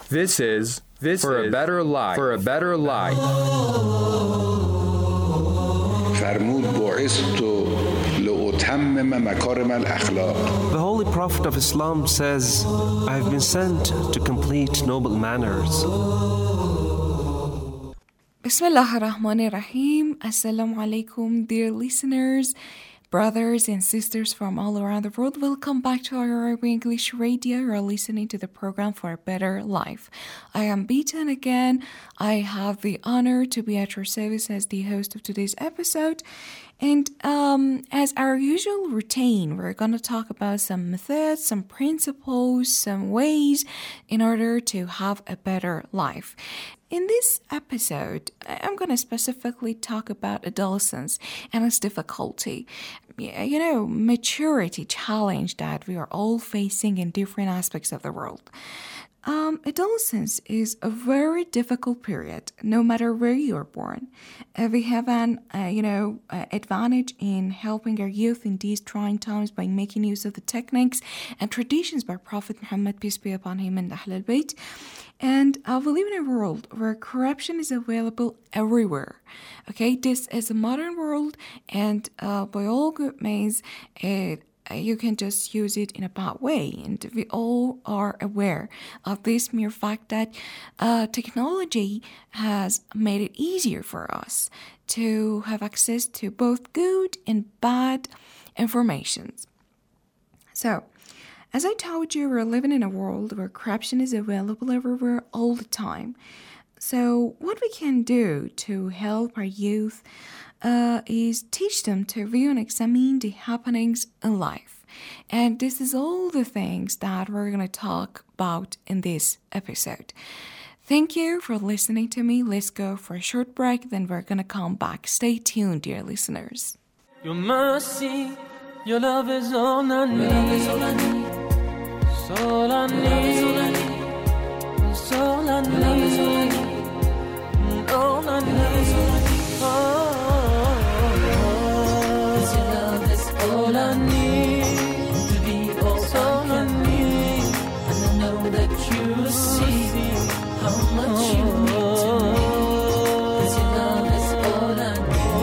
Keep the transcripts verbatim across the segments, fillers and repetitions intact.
This is this for is a better life. For a better life. فرمود بعثت لأتمم مكارم الأخلاق. The Holy Prophet of Islam says, I have been sent to complete noble manners. Bismillah ar-Rahman ar-Rahim. Assalamu alaikum, dear listeners, brothers and sisters from all around the world. Welcome back to our Arabic English Radio. You're listening to the program for a better life. I am Bita, and again, I have the honor to be at your service as the host of today's episode. And um, as our usual routine, we're going to talk about some methods, some principles, some ways in order to have a better life. In this episode, I'm going to specifically talk about adolescence and its difficulty. You know, maturity challenge that we are all facing in different aspects of the world. Um, adolescence is a very difficult period, no matter where you are born. Uh, we have an, uh, you know, uh, advantage in helping our youth in these trying times by making use of the techniques and traditions by Prophet Muhammad, peace be upon him, and Ahl al-Bayt. And uh, we live in a world where corruption is available everywhere. Okay, this is a modern world, and uh, by all good means, it you can just use it in a bad way. And we all are aware of this mere fact that uh, technology has made it easier for us to have access to both good and bad information. So, as I told you, we're living in a world where corruption is available everywhere all the time. So, what we can do to help our youth Uh, is teach them to view and examine the happenings in life. And this is all the things that we're going to talk about in this episode. Thank you for listening to me. Let's go for a short break, then we're going to come back. Stay tuned, dear listeners. Your mercy, your love is all I need. All I need. All I need. It's all I need. All I need. Oh. All I need to be all, all I need, and I know that you see how much you mean to me. 'Cause your love is all I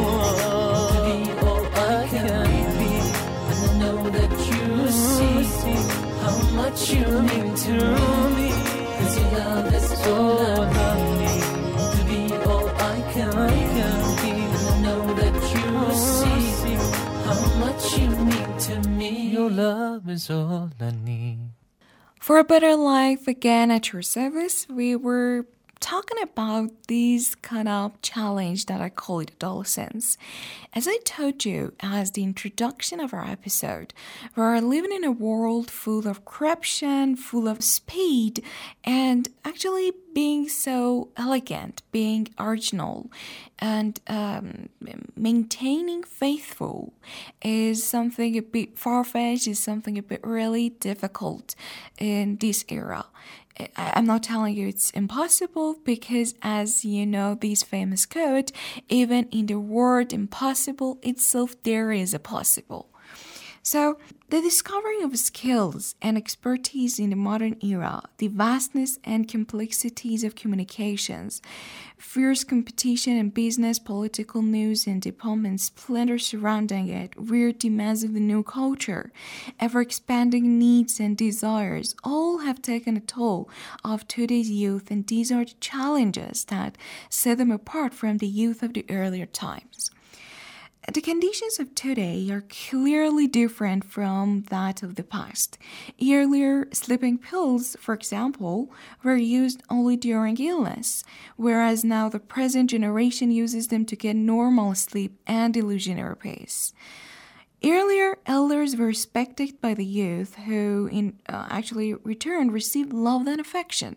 need to be all I can be, and I know that you see how much you mean to me. 'Cause your love is all I need to be all I can be, and I know that you see how much you mean to me. Your love is all I need. For a better life, again at your service, we were talking about this kind of challenge that I call it adolescence. As I told you as the introduction of our episode, we are living in a world full of corruption, full of speed, and actually being so elegant, being original, and um, maintaining faithful is something a bit far-fetched, is something a bit really difficult in this era. I'm not telling you it's impossible, because as you know, this famous quote, even in the word impossible itself, there is a possible. So, the discovering of skills and expertise in the modern era, the vastness and complexities of communications, fierce competition in business, political news, and development splendor surrounding it, weird demands of the new culture, ever-expanding needs and desires, all have taken a toll of today's youth, and these are the challenges that set them apart from the youth of the earlier times. The conditions of today are clearly different from that of the past. Earlier, sleeping pills, for example, were used only during illness, whereas now the present generation uses them to get normal sleep and illusionary peace. Earlier, elders were respected by the youth, who in uh, actually return received love and affection.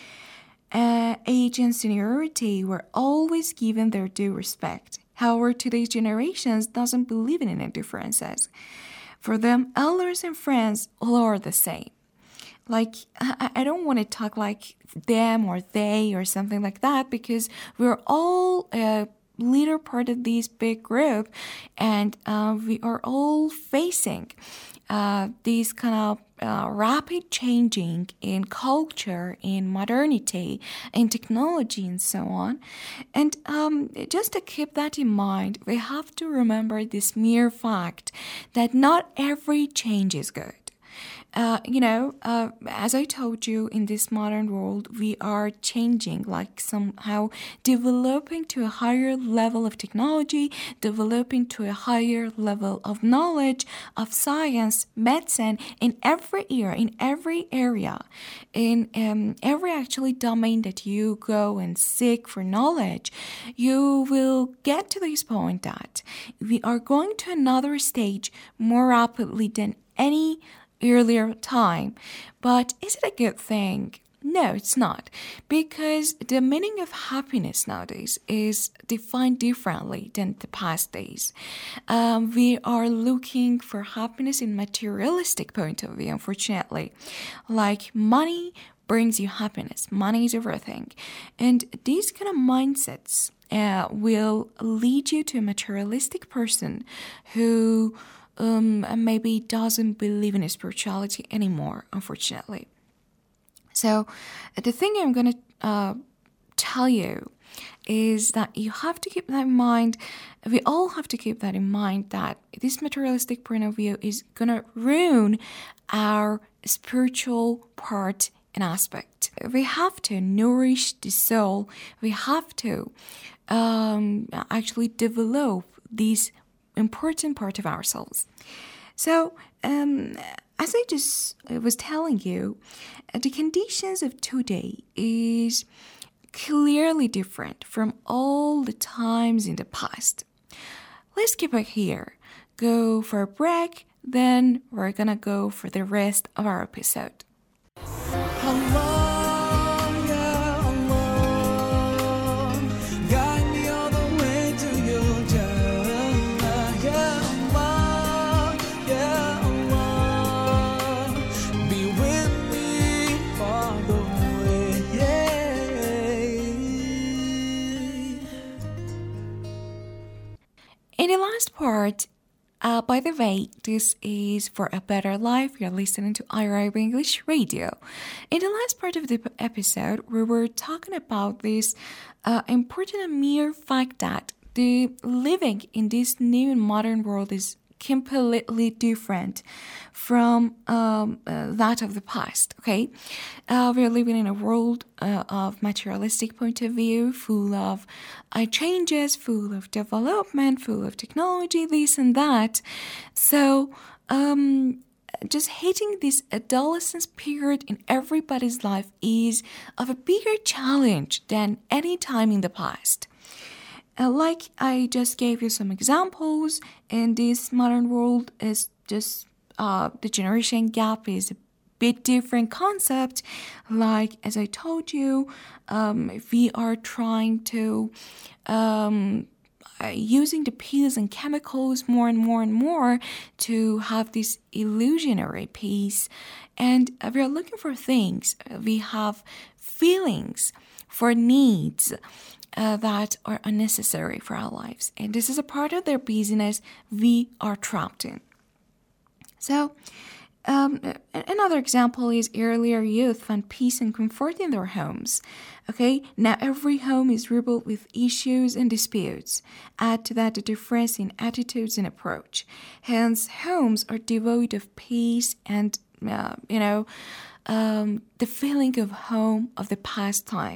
Uh, age and seniority were always given their due respect. However, today's generations doesn't believe in any differences. For them, elders and friends all are the same. Like, I, I don't want to talk like them or they or something like that, because we're all a little part of this big group, and uh, we are all facing uh, these kind of uh, rapid changing in culture, in modernity, in technology, and so on. And um, just to keep that in mind, we have to remember this mere fact that not every change is good. Uh, you know, uh, as I told you, in this modern world, we are changing, like somehow developing to a higher level of technology, developing to a higher level of knowledge, of science, medicine, in every era, in every area, in um, every actually domain that you go and seek for knowledge, you will get to this point that we are going to another stage more rapidly than any earlier time. But is it a good thing? No, it's not, because the meaning of happiness nowadays is defined differently than the past days. Um, we are looking for happiness in materialistic point of view, unfortunately. Like money brings you happiness. Money is everything. And these kind of mindsets uh, will lead you to a materialistic person who Um, maybe doesn't believe in spirituality anymore, unfortunately. So the thing I'm going to uh, tell you is that you have to keep that in mind. We all have to keep that in mind, that this materialistic point of view is going to ruin our spiritual part and aspect. We have to nourish the soul. We have to um, actually develop these important part of ourselves. So, um, as I just was telling you, the conditions of today is clearly different from all the times in the past. Let's keep it here. Go for a break, then we're gonna go for the rest of our episode. In the last part, uh, by the way, this is For a Better Life. You're listening to iRive English Radio. In the last part of the episode, we were talking about this uh, important and mere fact that the living in this new and modern world is completely different from um, uh, that of the past, okay? Uh, we're living in a world uh, of materialistic point of view, full of uh, changes, full of development, full of technology, this and that. So, um, just hitting this adolescence period in everybody's life is of a bigger challenge than any time in the past. Uh, like I just gave you some examples, in this modern world is just uh, the generation gap is a bit different concept. Like, as I told you, um, we are trying to um, uh, using the pills and chemicals more and more and more to have this illusionary peace, and uh, we are looking for things. We have feelings for needs Uh, that are unnecessary for our lives. And this is a part of their business we are trapped in. So, um, another example is earlier youth found peace and comfort in their homes. Okay, now every home is riddled with issues and disputes. Add to that the difference in attitudes and approach. Hence, homes are devoid of peace and, uh, you know, um, the feeling of home of the past time.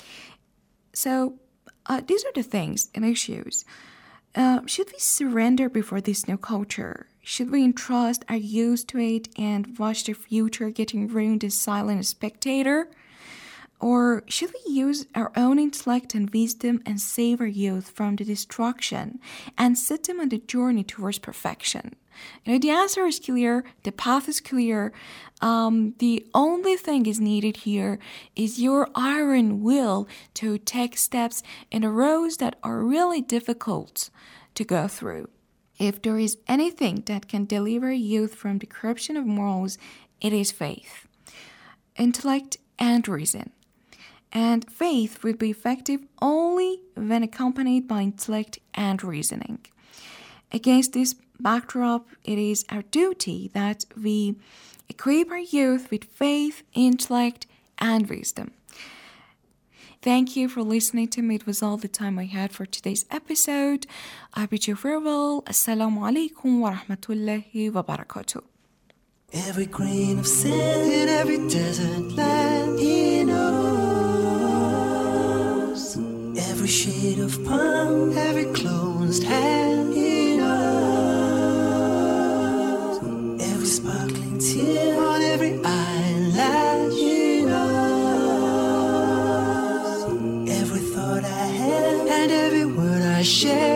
So, Uh, these are the things and issues. Uh, should we surrender before this new culture? Should we entrust our youth to it and watch the future getting ruined as silent spectator? Or should we use our own intellect and wisdom and save our youth from the destruction and set them on the journey towards perfection? You know, the answer is clear. The path is clear. Um, the only thing is needed here is your iron will to take steps in the roads that are really difficult to go through. If there is anything that can deliver youth from the corruption of morals, it is faith, intellect, and reason. And faith will be effective only when accompanied by intellect and reasoning. Against this backdrop, it is our duty that we equip our youth with faith, intellect, and wisdom. Thank you for listening to me. It was all the time I had for today's episode. I bid you farewell. Assalamu alaikum wa rahmatullahi wa barakatuh. Every grain of sand in every desert land, He knows. Every shade of palm, every closed hand, He knows. Every sparkling tear on every eyelash, He knows. Every thought I have and every word I share,